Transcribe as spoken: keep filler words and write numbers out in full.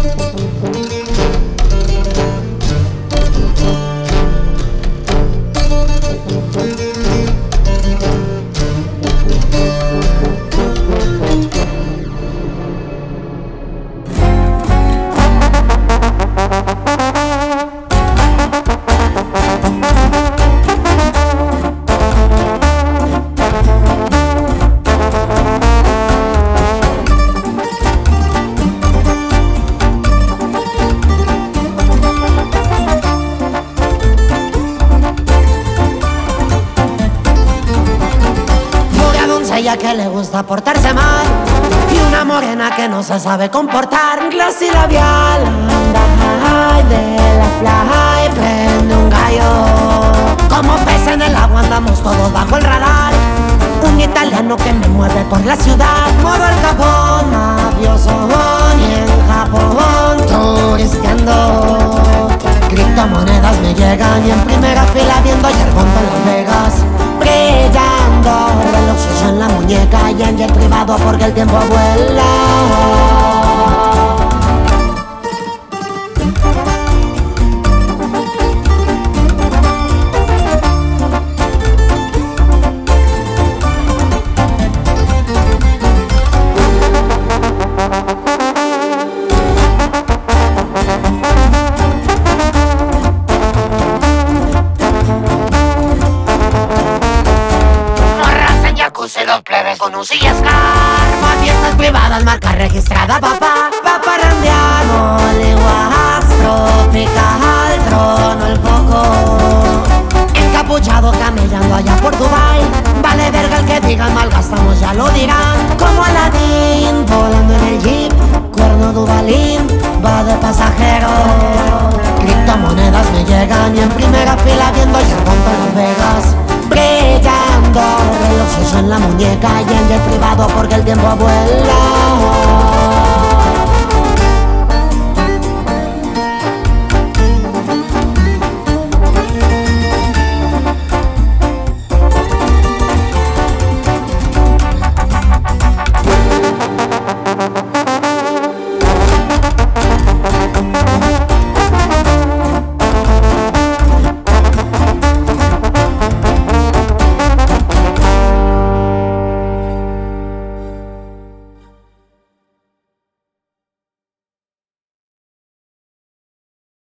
Ella que le gusta portarse mal y una morena que no se sabe comportar. Glass y labial, anda de la playa y prende un gallo. Como pez en el agua andamos todos bajo el radar. Un italiano que me mueve por la ciudad. Modo el Japón, mafioso y en Japón turisteando. Criptomonedas me llegan y en primera fila viendo Yerbón de Las Vegas. Brillando, reloj suyo en la muñeca y en jet privado porque el tiempo vuela. Los plebes con un sillascar, pa' fiestas privadas, marca registrada, papá. Pa' parrandear, Mollywood, tropical, trono el coco. Encapuchado camellando allá por Dubai. Vale verga el que digan, malgastamos, ya lo dirán. Como Aladdin, volando en el jeep, cuerno Duvalín, va de pasajero. Criptomonedas me llegan y en primera fila viendo Yerbón de Las Vegas. Brillando, reloj suyo en la muñeca y en el privado porque el tiempo vuela.